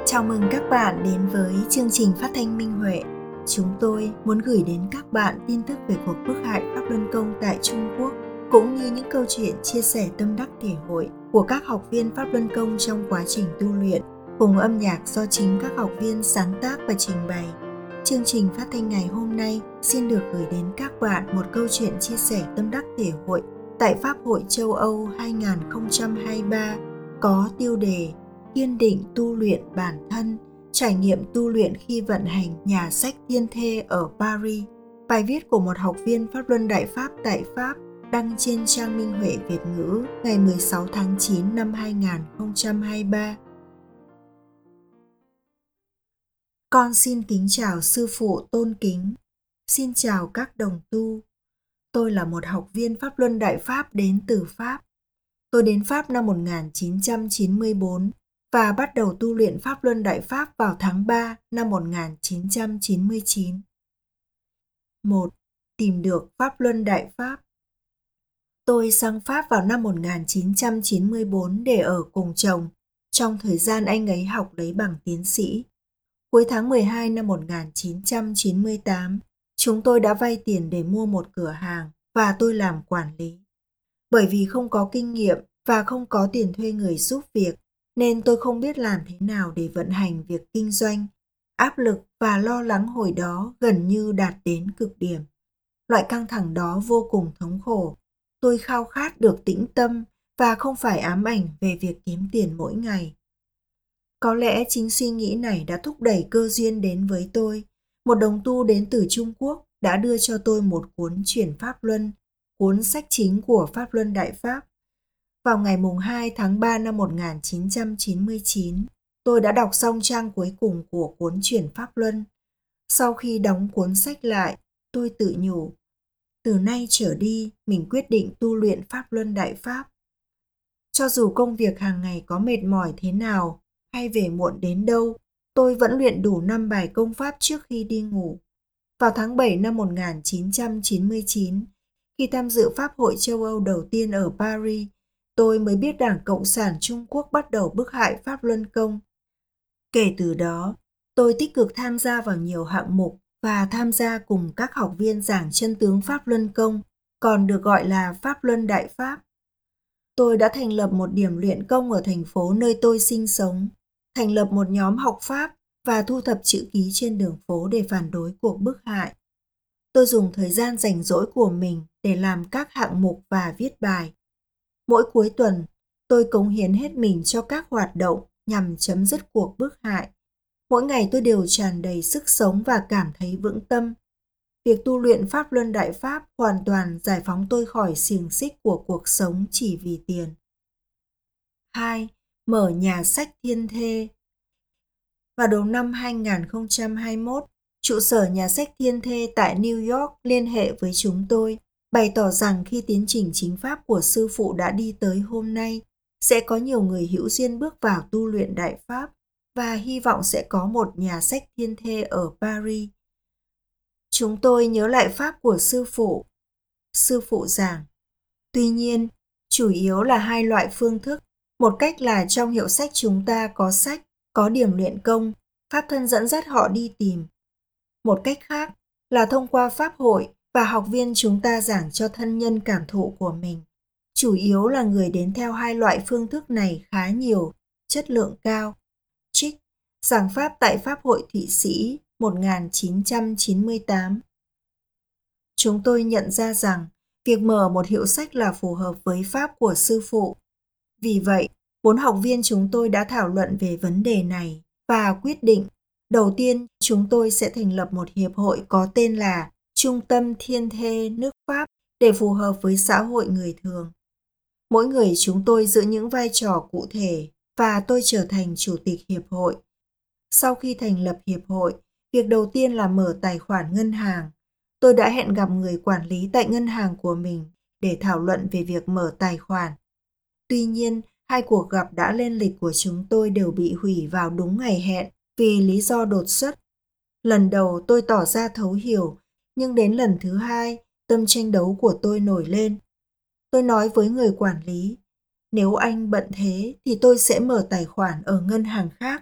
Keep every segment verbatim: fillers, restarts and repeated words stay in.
Chào mừng các bạn đến với chương trình phát thanh Minh Huệ. Chúng tôi muốn gửi đến các bạn tin tức về cuộc bức hại Pháp Luân Công tại Trung Quốc, cũng như những câu chuyện chia sẻ tâm đắc thể hội của các học viên Pháp Luân Công trong quá trình tu luyện, cùng âm nhạc do chính các học viên sáng tác và trình bày. Chương trình phát thanh ngày hôm nay xin được gửi đến các bạn một câu chuyện chia sẻ tâm đắc thể hội tại Pháp hội châu Âu hai không hai ba có tiêu đề Kiên định tu luyện bản thân, trải nghiệm tu luyện khi vận hành nhà sách Thiên Thê ở Paris. Bài viết của một học viên Pháp Luân Đại Pháp tại Pháp đăng trên trang Minh Huệ Việt ngữ ngày mười sáu tháng chín năm hai không hai ba. Con xin kính chào sư phụ tôn kính. Xin chào các đồng tu. Tôi là một học viên Pháp Luân Đại Pháp đến từ Pháp. Tôi đến Pháp năm một nghìn chín trăm chín mươi tư và bắt đầu tu luyện Pháp Luân Đại Pháp vào tháng ba năm một nghìn chín trăm chín mươi chín. một. Tìm được Pháp Luân Đại Pháp. Tôi sang Pháp vào năm một nghìn chín trăm chín mươi tư để ở cùng chồng, trong thời gian anh ấy học lấy bằng tiến sĩ. Cuối tháng mười hai năm một nghìn chín trăm chín mươi tám, chúng tôi đã vay tiền để mua một cửa hàng và tôi làm quản lý. Bởi vì không có kinh nghiệm và không có tiền thuê người giúp việc, nên tôi không biết làm thế nào để vận hành việc kinh doanh. Áp lực và lo lắng hồi đó gần như đạt đến cực điểm. Loại căng thẳng đó vô cùng thống khổ. Tôi khao khát được tĩnh tâm và không phải ám ảnh về việc kiếm tiền mỗi ngày. Có lẽ chính suy nghĩ này đã thúc đẩy cơ duyên đến với tôi. Một đồng tu đến từ Trung Quốc đã đưa cho tôi một cuốn Chuyển Pháp Luân, cuốn sách chính của Pháp Luân Đại Pháp. Vào ngày hai tháng ba năm một nghìn chín trăm chín mươi chín, tôi đã đọc xong trang cuối cùng của cuốn Chuyển Pháp Luân. Sau khi đóng cuốn sách lại, tôi tự nhủ, từ nay trở đi mình quyết định tu luyện Pháp Luân Đại Pháp. Cho dù công việc hàng ngày có mệt mỏi thế nào hay về muộn đến đâu, tôi vẫn luyện đủ năm bài công pháp trước khi đi ngủ. Vào tháng bảy năm một nghìn chín trăm chín mươi chín, khi tham dự Pháp hội châu Âu đầu tiên ở Paris, tôi mới biết Đảng Cộng sản Trung Quốc bắt đầu bức hại Pháp Luân Công. Kể từ đó, tôi tích cực tham gia vào nhiều hạng mục và tham gia cùng các học viên giảng chân tướng Pháp Luân Công, còn được gọi là Pháp Luân Đại Pháp. Tôi đã thành lập một điểm luyện công ở thành phố nơi tôi sinh sống, thành lập một nhóm học Pháp và thu thập chữ ký trên đường phố để phản đối cuộc bức hại. Tôi dùng thời gian rảnh rỗi của mình để làm các hạng mục và viết bài. Mỗi cuối tuần, tôi cống hiến hết mình cho các hoạt động nhằm chấm dứt cuộc bức hại. Mỗi ngày tôi đều tràn đầy sức sống và cảm thấy vững tâm. Việc tu luyện Pháp Luân Đại Pháp hoàn toàn giải phóng tôi khỏi xiềng xích của cuộc sống chỉ vì tiền. hai. Mở nhà sách Thiên Thê. Vào đầu năm hai không hai mốt, trụ sở nhà sách Thiên Thê tại New York liên hệ với chúng tôi, bày tỏ rằng khi tiến trình chính pháp của sư phụ đã đi tới hôm nay, sẽ có nhiều người hữu duyên bước vào tu luyện Đại Pháp và hy vọng sẽ có một nhà sách Thiên Thê ở Paris. Chúng tôi nhớ lại pháp của sư phụ. Sư phụ giảng. Tuy nhiên, chủ yếu là hai loại phương thức. Một cách là trong hiệu sách chúng ta có sách, có điểm luyện công, pháp thân dẫn dắt họ đi tìm. Một cách khác là thông qua pháp hội và học viên chúng ta giảng cho thân nhân cảm thụ của mình. Chủ yếu là người đến theo hai loại phương thức này khá nhiều, chất lượng cao. Trích, giảng pháp tại Pháp hội Thụy Sĩ một nghìn chín trăm chín mươi tám. Chúng tôi nhận ra rằng việc mở một hiệu sách là phù hợp với pháp của sư phụ. Vì vậy, bốn học viên chúng tôi đã thảo luận về vấn đề này và quyết định, đầu tiên chúng tôi sẽ thành lập một hiệp hội có tên là Trung tâm Thiên Thê nước Pháp để phù hợp với xã hội người thường. Mỗi người chúng tôi giữ những vai trò cụ thể và tôi trở thành chủ tịch hiệp hội. Sau khi thành lập hiệp hội, việc đầu tiên là mở tài khoản ngân hàng. Tôi đã hẹn gặp người quản lý tại ngân hàng của mình để thảo luận về việc mở tài khoản. Tuy nhiên, hai cuộc gặp đã lên lịch của chúng tôi đều bị hủy vào đúng ngày hẹn vì lý do đột xuất. Lần đầu tôi tỏ ra thấu hiểu, nhưng đến lần thứ hai, tâm tranh đấu của tôi nổi lên. Tôi nói với người quản lý, nếu anh bận thế thì tôi sẽ mở tài khoản ở ngân hàng khác.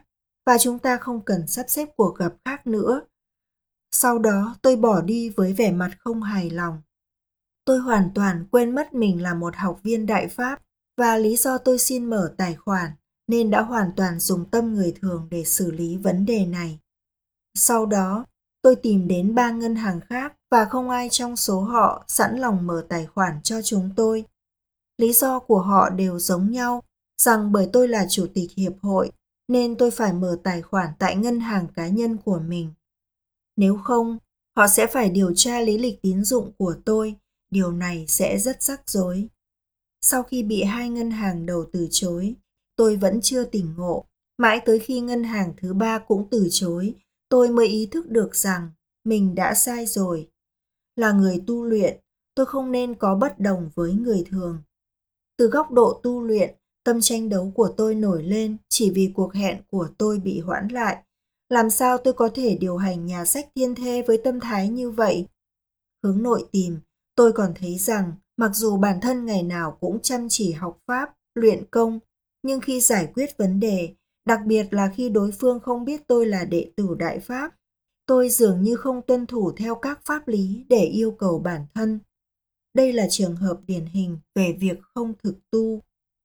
và chúng ta không cần sắp xếp cuộc gặp khác nữa. Sau đó tôi bỏ đi với vẻ mặt không hài lòng. Tôi hoàn toàn quên mất mình là một học viên Đại Pháp và lý do tôi xin mở tài khoản nên đã hoàn toàn dùng tâm người thường để xử lý vấn đề này. Sau đó, tôi tìm đến ba ngân hàng khác và không ai trong số họ sẵn lòng mở tài khoản cho chúng tôi. Lý do của họ đều giống nhau, rằng bởi tôi là chủ tịch hiệp hội nên tôi phải mở tài khoản tại ngân hàng cá nhân của mình. Nếu không, họ sẽ phải điều tra lý lịch tín dụng của tôi, điều này sẽ rất rắc rối. Sau khi bị hai ngân hàng đầu từ chối, tôi vẫn chưa tỉnh ngộ. Mãi tới khi ngân hàng thứ ba cũng từ chối, tôi mới ý thức được rằng mình đã sai rồi. Là người tu luyện, tôi không nên có bất đồng với người thường. Từ góc độ tu luyện, tâm tranh đấu của tôi nổi lên chỉ vì cuộc hẹn của tôi bị hoãn lại. Làm sao tôi có thể điều hành nhà sách Thiên Thê với tâm thái như vậy? Hướng nội tìm, tôi còn thấy rằng mặc dù bản thân ngày nào cũng chăm chỉ học pháp, luyện công, nhưng khi giải quyết vấn đề, đặc biệt là khi đối phương không biết tôi là đệ tử Đại Pháp, tôi dường như không tuân thủ theo các pháp lý để yêu cầu bản thân. Đây là trường hợp điển hình về việc không thực tu.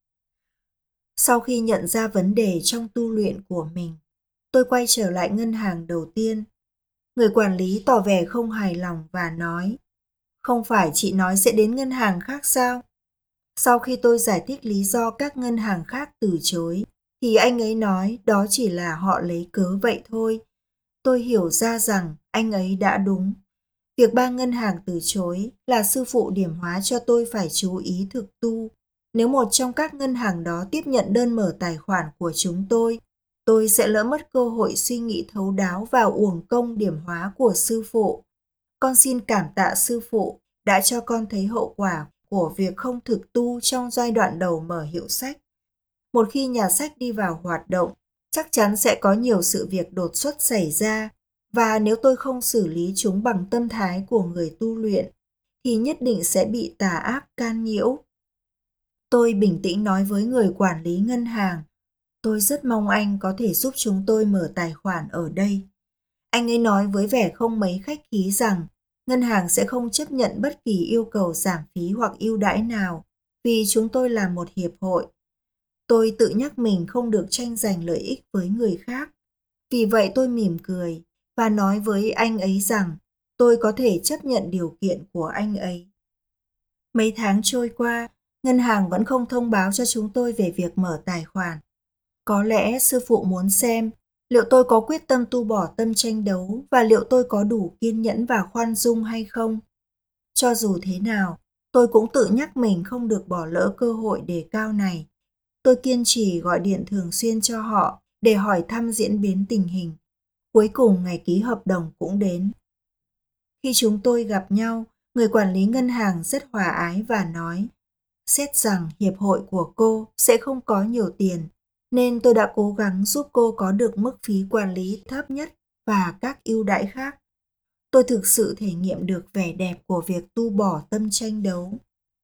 Sau khi nhận ra vấn đề trong tu luyện của mình, tôi quay trở lại ngân hàng đầu tiên. Người quản lý tỏ vẻ không hài lòng và nói, không phải chị nói sẽ đến ngân hàng khác sao? Sau khi tôi giải thích lý do các ngân hàng khác từ chối, thì anh ấy nói đó chỉ là họ lấy cớ vậy thôi. Tôi hiểu ra rằng anh ấy đã đúng. Việc ba ngân hàng từ chối là sư phụ điểm hóa cho tôi phải chú ý thực tu. Nếu một trong các ngân hàng đó tiếp nhận đơn mở tài khoản của chúng tôi, tôi sẽ lỡ mất cơ hội suy nghĩ thấu đáo và uổng công điểm hóa của sư phụ. Con xin cảm tạ sư phụ đã cho con thấy hậu quả của việc không thực tu trong giai đoạn đầu mở hiệu sách. Một khi nhà sách đi vào hoạt động, chắc chắn sẽ có nhiều sự việc đột xuất xảy ra, và nếu tôi không xử lý chúng bằng tâm thái của người tu luyện, thì nhất định sẽ bị tà ác can nhiễu. Tôi bình tĩnh nói với người quản lý ngân hàng, tôi rất mong anh có thể giúp chúng tôi mở tài khoản ở đây. Anh ấy nói với vẻ không mấy khách khí rằng ngân hàng sẽ không chấp nhận bất kỳ yêu cầu giảm phí hoặc ưu đãi nào vì chúng tôi là một hiệp hội. Tôi tự nhắc mình không được tranh giành lợi ích với người khác. Vì vậy tôi mỉm cười và nói với anh ấy rằng tôi có thể chấp nhận điều kiện của anh ấy. Mấy tháng trôi qua, ngân hàng vẫn không thông báo cho chúng tôi về việc mở tài khoản. Có lẽ sư phụ muốn xem liệu tôi có quyết tâm tu bỏ tâm tranh đấu và liệu tôi có đủ kiên nhẫn và khoan dung hay không. Cho dù thế nào, tôi cũng tự nhắc mình không được bỏ lỡ cơ hội đề cao này. Tôi kiên trì gọi điện thường xuyên cho họ để hỏi thăm diễn biến tình hình. Cuối cùng ngày ký hợp đồng cũng đến. Khi chúng tôi gặp nhau, người quản lý ngân hàng rất hòa ái và nói, xét rằng hiệp hội của cô sẽ không có nhiều tiền, nên tôi đã cố gắng giúp cô có được mức phí quản lý thấp nhất và các ưu đãi khác. Tôi thực sự thể nghiệm được vẻ đẹp của việc tu bỏ tâm tranh đấu.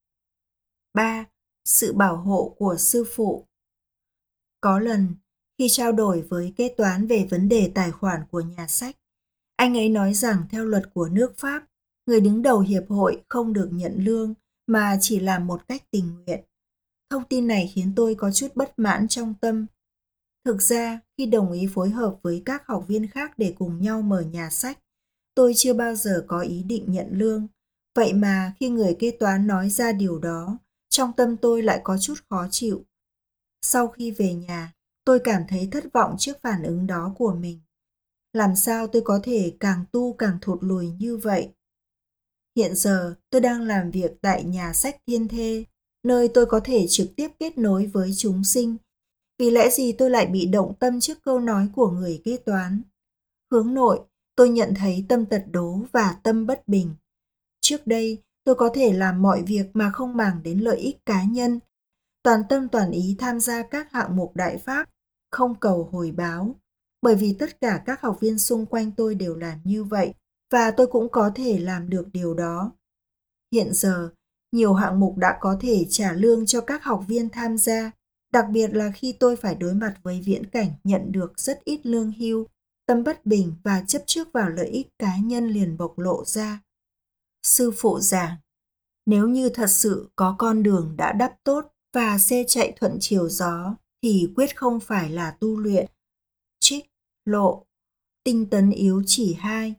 ba. Sự bảo hộ của sư phụ. Có lần, khi trao đổi với kế toán về vấn đề tài khoản của nhà sách, anh ấy nói rằng theo luật của nước Pháp, người đứng đầu hiệp hội không được nhận lương mà chỉ làm một cách tình nguyện. Thông tin này khiến tôi có chút bất mãn trong tâm. Thực ra, khi đồng ý phối hợp với các học viên khác để cùng nhau mở nhà sách, tôi chưa bao giờ có ý định nhận lương. Vậy mà khi người kế toán nói ra điều đó, trong tâm tôi lại có chút khó chịu. Sau khi về nhà, tôi cảm thấy thất vọng trước phản ứng đó của mình. Làm sao tôi có thể càng tu càng thụt lùi như vậy? Hiện giờ, tôi đang làm việc tại nhà sách Thiên Thê, nơi tôi có thể trực tiếp kết nối với chúng sinh. Vì lẽ gì tôi lại bị động tâm trước câu nói của người kế toán? Hướng nội, tôi nhận thấy tâm tật đố và tâm bất bình. Trước đây, tôi có thể làm mọi việc mà không màng đến lợi ích cá nhân, toàn tâm toàn ý tham gia các hạng mục đại pháp, không cầu hồi báo. Bởi vì tất cả các học viên xung quanh tôi đều làm như vậy, và tôi cũng có thể làm được điều đó. Hiện giờ, nhiều hạng mục đã có thể trả lương cho các học viên tham gia, đặc biệt là khi tôi phải đối mặt với viễn cảnh nhận được rất ít lương hưu, tâm bất bình và chấp trước vào lợi ích cá nhân liền bộc lộ ra. Sư phụ giảng, nếu như thật sự có con đường đã đắp tốt và xe chạy thuận chiều gió, thì quyết không phải là tu luyện. Trích, Lộ, Tinh tấn yếu chỉ hai.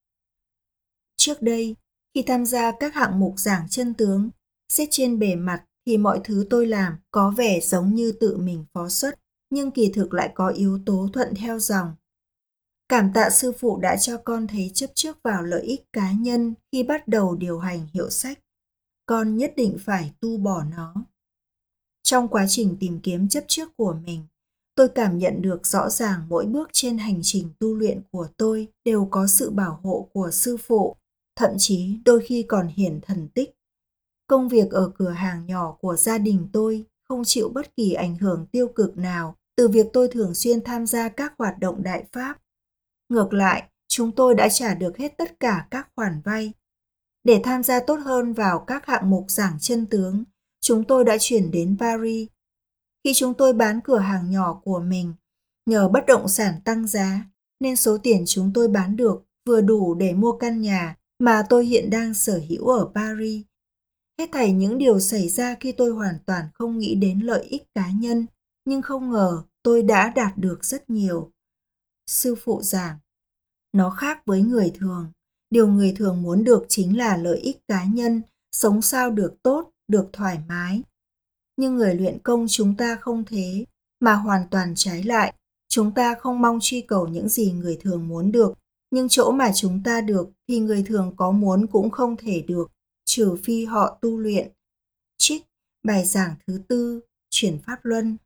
Trước đây, khi tham gia các hạng mục giảng chân tướng, xét trên bề mặt thì mọi thứ tôi làm có vẻ giống như tự mình phó xuất, nhưng kỳ thực lại có yếu tố thuận theo dòng. Cảm tạ sư phụ đã cho con thấy chấp trước vào lợi ích cá nhân khi bắt đầu điều hành hiệu sách. Con nhất định phải tu bỏ nó. Trong quá trình tìm kiếm chấp trước của mình, tôi cảm nhận được rõ ràng mỗi bước trên hành trình tu luyện của tôi đều có sự bảo hộ của sư phụ, thậm chí đôi khi còn hiển thần tích. Công việc ở cửa hàng nhỏ của gia đình tôi không chịu bất kỳ ảnh hưởng tiêu cực nào từ việc tôi thường xuyên tham gia các hoạt động đại pháp. Ngược lại, chúng tôi đã trả được hết tất cả các khoản vay. Để tham gia tốt hơn vào các hạng mục giảng chân tướng, chúng tôi đã chuyển đến Paris. Khi chúng tôi bán cửa hàng nhỏ của mình, nhờ bất động sản tăng giá, nên số tiền chúng tôi bán được vừa đủ để mua căn nhà mà tôi hiện đang sở hữu ở Paris. Hết thảy những điều xảy ra khi tôi hoàn toàn không nghĩ đến lợi ích cá nhân, nhưng không ngờ tôi đã đạt được rất nhiều. Sư phụ giảng, nó khác với người thường. Điều người thường muốn được chính là lợi ích cá nhân, sống sao được tốt, được thoải mái. Nhưng người luyện công chúng ta không thế, mà hoàn toàn trái lại. Chúng ta không mong truy cầu những gì người thường muốn được, nhưng chỗ mà chúng ta được thì người thường có muốn cũng không thể được, trừ phi họ tu luyện. Trích, bài giảng thứ tư, chuyển pháp luân.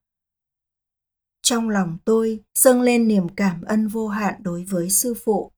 Trong lòng tôi dâng lên niềm cảm ân vô hạn đối với sư phụ.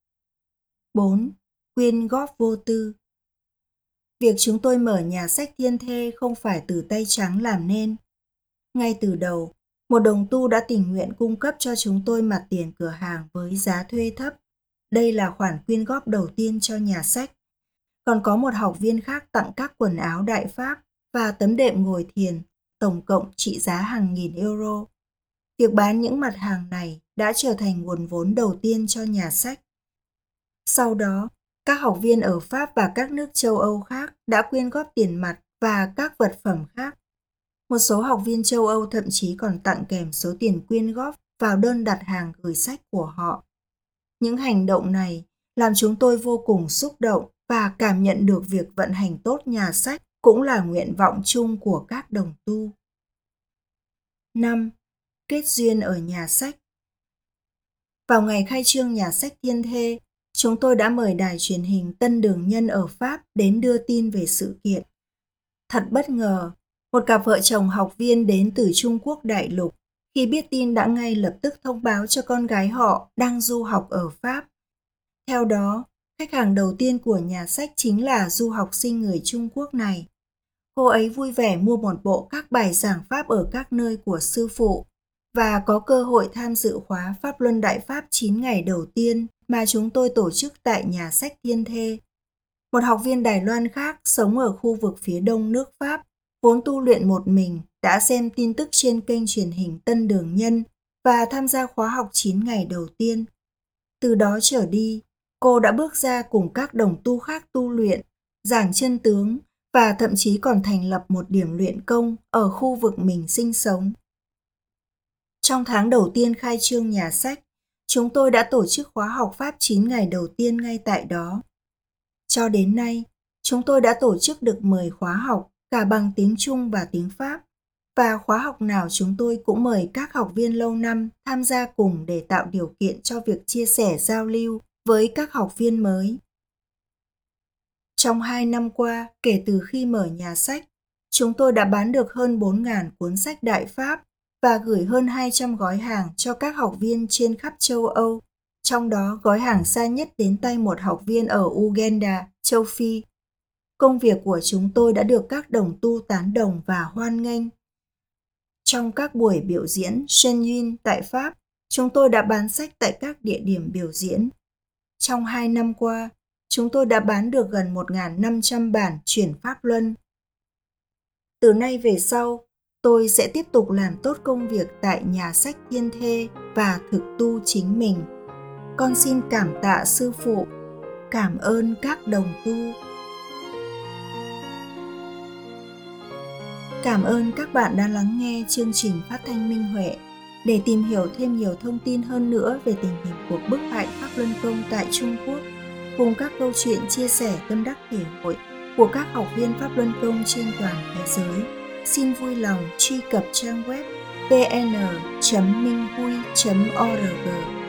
bốn. Quyên góp vô tư. Việc chúng tôi mở nhà sách Thiên Thê không phải từ tay trắng làm nên. Ngay từ đầu, một đồng tu đã tình nguyện cung cấp cho chúng tôi mặt tiền cửa hàng với giá thuê thấp. Đây là khoản quyên góp đầu tiên cho nhà sách. Còn có một học viên khác tặng các quần áo đại pháp và tấm đệm ngồi thiền, tổng cộng trị giá hàng nghìn euro. Việc bán những mặt hàng này đã trở thành nguồn vốn đầu tiên cho nhà sách. Sau đó, các học viên ở Pháp và các nước châu Âu khác đã quyên góp tiền mặt và các vật phẩm khác. Một số học viên châu Âu thậm chí còn tặng kèm số tiền quyên góp vào đơn đặt hàng gửi sách của họ. Những hành động này làm chúng tôi vô cùng xúc động và cảm nhận được việc vận hành tốt nhà sách cũng là nguyện vọng chung của các đồng tu. năm. Kết duyên ở nhà sách. Vào ngày khai trương nhà sách Thiên Thê, chúng tôi đã mời đài truyền hình Tân Đường Nhân ở Pháp đến đưa tin về sự kiện. Thật bất ngờ, một cặp vợ chồng học viên đến từ Trung Quốc đại lục, khi biết tin đã ngay lập tức thông báo cho con gái họ đang du học ở Pháp. Theo đó, khách hàng đầu tiên của nhà sách chính là du học sinh người Trung Quốc này. Cô ấy vui vẻ mua một bộ các bài giảng Pháp ở các nơi của sư phụ và có cơ hội tham dự khóa Pháp Luân Đại Pháp chín ngày đầu tiên mà chúng tôi tổ chức tại nhà sách Thiên Thê. Một học viên Đài Loan khác sống ở khu vực phía đông nước Pháp, vốn tu luyện một mình, đã xem tin tức trên kênh truyền hình Tân Đường Nhân và tham gia khóa học chín ngày đầu tiên. Từ đó trở đi, cô đã bước ra cùng các đồng tu khác tu luyện, giảng chân tướng và thậm chí còn thành lập một điểm luyện công ở khu vực mình sinh sống. Trong tháng đầu tiên khai trương nhà sách, chúng tôi đã tổ chức khóa học Pháp chín ngày đầu tiên ngay tại đó. Cho đến nay, chúng tôi đã tổ chức được mười khóa học cả bằng tiếng Trung và tiếng Pháp, và khóa học nào chúng tôi cũng mời các học viên lâu năm tham gia cùng để tạo điều kiện cho việc chia sẻ giao lưu với các học viên mới. Trong hai năm qua, kể từ khi mở nhà sách, chúng tôi đã bán được hơn bốn nghìn cuốn sách Đại Pháp và gửi hơn hai trăm gói hàng cho các học viên trên khắp châu Âu, trong đó gói hàng xa nhất đến tay một học viên ở Uganda, châu Phi. Công việc của chúng tôi đã được các đồng tu tán đồng và hoan nghênh. Trong các buổi biểu diễn Shenyun tại Pháp, chúng tôi đã bán sách tại các địa điểm biểu diễn. Trong hai năm qua, chúng tôi đã bán được gần một nghìn năm trăm bản chuyển Pháp Luân. Từ nay về sau, Tôi sẽ tiếp tục làm tốt công việc tại nhà sách Thiên Thê và thực tu chính mình. Con xin cảm tạ Sư Phụ, cảm ơn các đồng tu. Cảm ơn các bạn đã lắng nghe chương trình phát thanh Minh Huệ. Để tìm hiểu thêm nhiều thông tin hơn nữa về tình hình cuộc bức hại Pháp Luân Công tại Trung Quốc, cùng các câu chuyện chia sẻ tâm đắc thể hội của các học viên Pháp Luân Công trên toàn thế giới, xin vui lòng truy cập trang web vê en chấm minh hui chấm org